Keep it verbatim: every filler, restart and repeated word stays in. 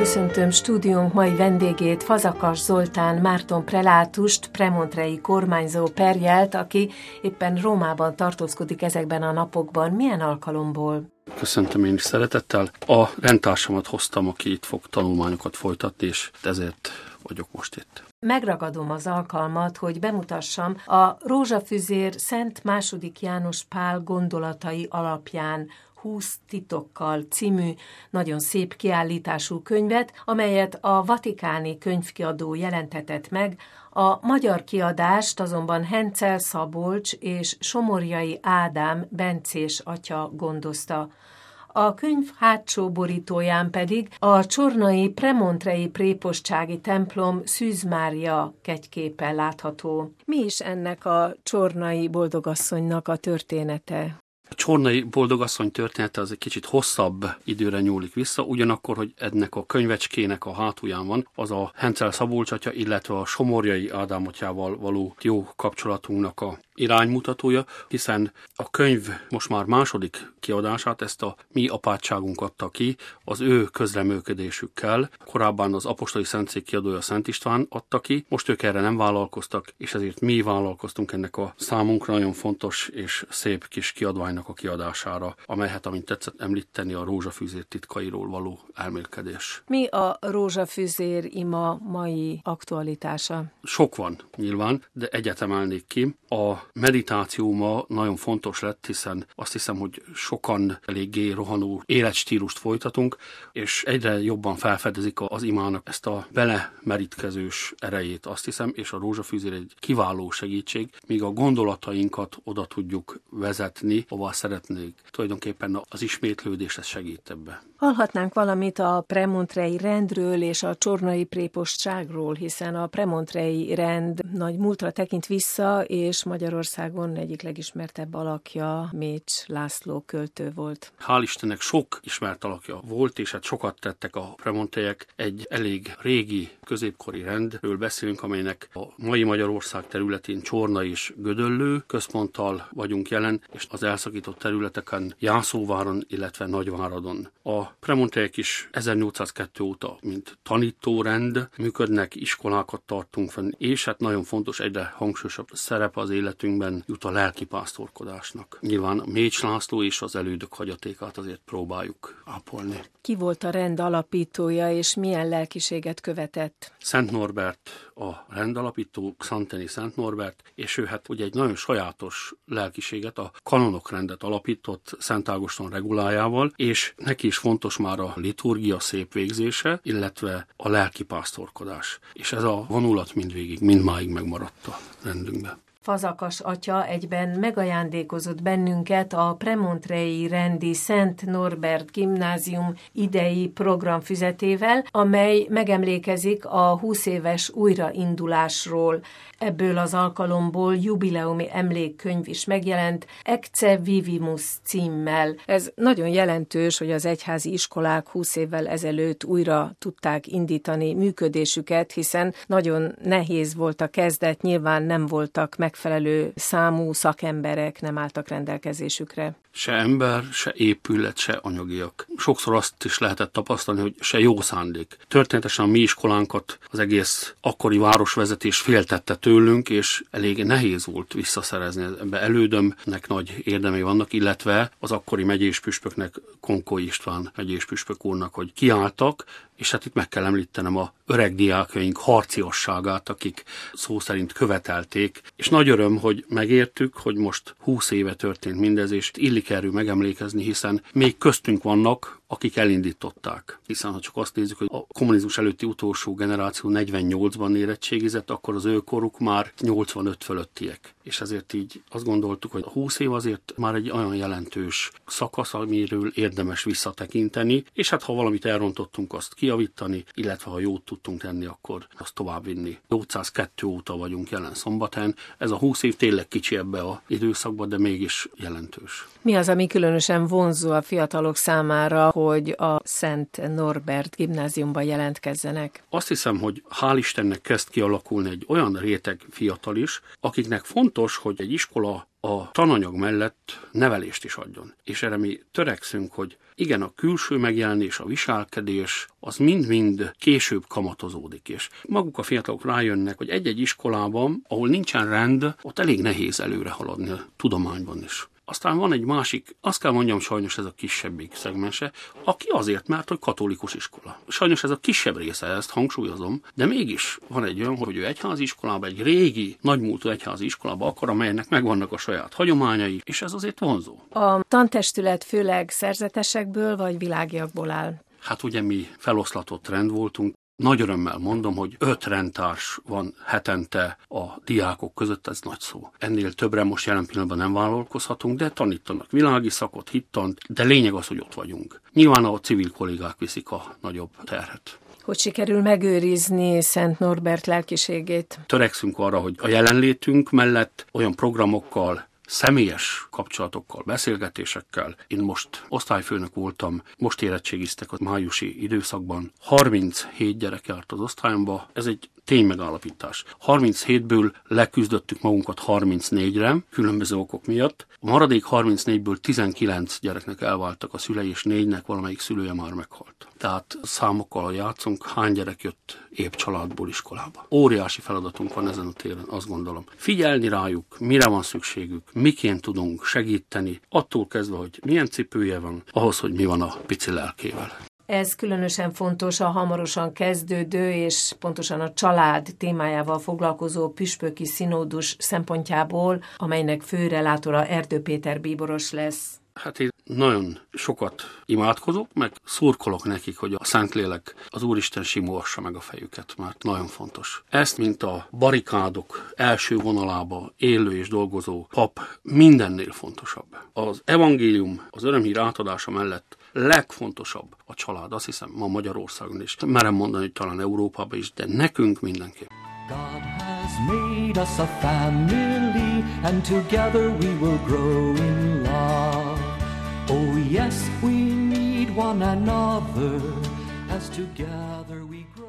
köszöntöm stúdiónk mai vendégét, Fazakas Zoltán Márton prelátust, premontrei kormányzó perjelt, aki éppen Rómában tartózkodik ezekben a napokban. Milyen alkalomból? Köszöntöm én is szeretettel. A rendtársamat hoztam, aki itt fog tanulmányokat folytatni, és ezért vagyok most itt. Megragadom az alkalmat, hogy bemutassam a Rózsafüzér Szent második János Pál gondolatai alapján húsz titokkal című nagyon szép kiállítású könyvet, amelyet a Vatikáni Könyvkiadó jelentetett meg. A magyar kiadást azonban Hencel Szabolcs és Somorjai Ádám bencés atya gondozta. A könyv hátsó borítóján pedig a csornai premontrei prépostsági templom Szűz Mária kegyképe látható. Mi is ennek a csornai boldogasszonynak a története? A csornai boldogasszony története az egy kicsit hosszabb időre nyúlik vissza, ugyanakkor, hogy ennek a könyvecskének a hátulján van, az a Hencel Szabolcs atya, illetve a Somorjai Ádám atyával való jó kapcsolatunknak a iránymutatója, hiszen a könyv most már második kiadását ezt a mi apátságunk adta ki, az ő közreműködésükkel. Korábban az apostoli szentszék kiadója Szent István adta ki, most ők erre nem vállalkoztak, és ezért mi vállalkoztunk ennek a számunkra nagyon fontos és szép kis kiadványnak a kiadására, amelyet, amint tetszett említeni, a Rózsafüzér titkairól való elmélkedés. Mi a Rózsafüzér ima mai aktualitása? Sok van nyilván, de egyet emelnék ki. A meditáció ma nagyon fontos lett, hiszen azt hiszem, hogy sokan eléggé rohanó életstílust folytatunk, és egyre jobban felfedezik az imának ezt a belemerítkezős erejét, azt hiszem, és a Rózsafüzér egy kiváló segítség, míg a gondolatainkat oda tudjuk vezetni, hova szeretnék. Tulajdonképpen az ismétlődés ez segít ebbe. Hallhatnánk valamit a premontrei rendről és a csornai prépostságról, hiszen a premontrei rend nagy múltra tekint vissza, és Magyarországon egyik legismertebb alakja Mécs László költő volt. Hál' Istennek sok ismert alakja volt, és hát sokat tettek a premontreiek. Egy elég régi középkori rendről beszélünk, amelynek a mai Magyarország területén Csorna és Gödöllő központtal vagyunk jelen, és az elszakított területeken Jászóváron, illetve Nagyváradon. A premontreiek is ezernyolcszázkettő óta, mint tanítórend működnek, iskolákat tartunk fenn, és hát nagyon fontos, egyre hangsúlyosabb szerepe az életünkben jut a lelkipásztorkodásnak. Nyilván Mécs László és az elődök hagyatékát azért próbáljuk ápolni. Ki volt a rend alapítója, és milyen lelkiséget követett? Szent Norbert a rendalapító, Xanteni Szent Norbert, és ő hát ugye egy nagyon sajátos lelkiséget, a kanonokrendet alapított Szent Ágoston regulájával, és neki is fontos már a liturgia szép végzése, illetve a lelkipásztorkodás. És ez a vonulat mindvégig, mindmáig megmaradt a rendünkben. Fazakas atya egyben megajándékozott bennünket a premontrei rendi Szent Norbert Gimnázium idei programfüzetével, amely megemlékezik a húsz éves újraindulásról. Ebből az alkalomból jubileumi emlékkönyv is megjelent, Ecce Vivimus címmel. Ez nagyon jelentős, hogy az egyházi iskolák húsz évvel ezelőtt újra tudták indítani működésüket, hiszen nagyon nehéz volt a kezdet, nyilván nem voltak megfelelő számú szakemberek, nem álltak rendelkezésükre. Se ember, se épület, se anyagiak. Sokszor azt is lehetett tapasztalni, hogy se jó szándék. Történetesen a mi iskolánkat az egész akkori városvezetés féltette tőlünk, és elég nehéz volt visszaszerezni. Ebbe elődömnek nagy érdemei vannak, illetve az akkori megyéspüspöknek, Konkói István megyéspüspök úrnak, hogy kiálltak, és hát itt meg kell említenem a öreg diákjaink harciasságát, akik szó szerint követelték, és nagy öröm, hogy megértük, hogy most húsz éve történt mindez, és illik erről megemlékezni, hiszen még köztünk vannak, akik elindították. Hiszen ha csak azt nézzük, hogy a kommunizmus előtti utolsó generáció negyvennyolcban érettségizett, akkor az ő koruk már nyolcvanöt fölöttiek. És ezért így azt gondoltuk, hogy a húsz év azért már egy olyan jelentős szakasz, amiről érdemes visszatekinteni, és hát ha valamit elrontottunk, azt kijavítani, illetve ha jót tudtunk tenni, akkor azt továbbvinni. nyolcszázkettő óta vagyunk jelen Szombathelyen. Ez a húsz év tényleg kicsi ebbe az időszakban, de mégis jelentős. Mi az, ami különösen vonzó a fiatalok számára, hogy a Szent Norbert Gimnáziumban jelentkezzenek? Azt hiszem, hogy hál' Istennek kezd kialakulni egy olyan réteg fiatal is, akiknek fontos, hogy egy iskola a tananyag mellett nevelést is adjon. És erre mi törekszünk, hogy igen, a külső megjelenés, a viselkedés, az mind-mind később kamatozódik, és maguk a fiatalok rájönnek, hogy egy-egy iskolában, ahol nincsen rend, ott elég nehéz előre haladni a tudományban is. Aztán van egy másik, azt kell mondjam, sajnos ez a kisebbik szegmense, aki azért, mert hogy katolikus iskola. Sajnos ez a kisebb része, ezt hangsúlyozom, de mégis van egy olyan, hogy ő egyházi iskolába, egy régi, nagymúltú egyházi iskolába akar, amelynek megvannak a saját hagyományai, és ez azért vonzó. A tantestület főleg szerzetesekből vagy világiakból áll? Hát ugye mi feloszlatott rend voltunk. Nagy örömmel mondom, hogy öt rendtárs van hetente a diákok között, ez nagy szó. Ennél többre most jelen pillanatban nem vállalkozhatunk, de tanítanak világi szakot, hittant, de lényeg az, hogy ott vagyunk. Nyilván a civil kollégák viszik a nagyobb terhet. Hogy sikerül megőrizni Szent Norbert lelkiségét? Törekszünk arra, hogy a jelenlétünk mellett olyan programokkal, személyes kapcsolatokkal, beszélgetésekkel. Én most osztályfőnök voltam, most érettségiztek a májusi időszakban. harminchét gyerek járt az osztályomba, ez egy ténymegállapítás. harminchétből leküzdöttük magunkat harmincnégyre, különböző okok miatt. A maradék harmincnégyből tizenkilenc gyereknek elváltak a szülei, és négynek valamelyik szülője már meghalt. Tehát számokkal játszunk, hány gyerek jött épp családból iskolába. Óriási feladatunk van ezen a téren, azt gondolom. Figyelni rájuk, mire van szükségük, miként tudunk segíteni, attól kezdve, hogy milyen cipője van, ahhoz, hogy mi van a pici lelkével. Ez különösen fontos a hamarosan kezdődő és pontosan a család témájával foglalkozó püspöki színódus szempontjából, amelynek főrelátora Erdő Péter bíboros lesz. Hát én nagyon sokat imádkozok, meg szurkolok nekik, hogy a Szentlélek, az Úristen simolassa meg a fejüket, mert nagyon fontos. Ezt, mint a barikádok első vonalába élő és dolgozó pap, mindennél fontosabb. Az evangélium, az örömhír átadása mellett legfontosabb a család, azt hiszem ma Magyarországon is. Merem mondani, hogy talán Európában is, de nekünk mindenképp. God has made us a family, and together we will grow in love. Oh yes, we need one another, as together we grow.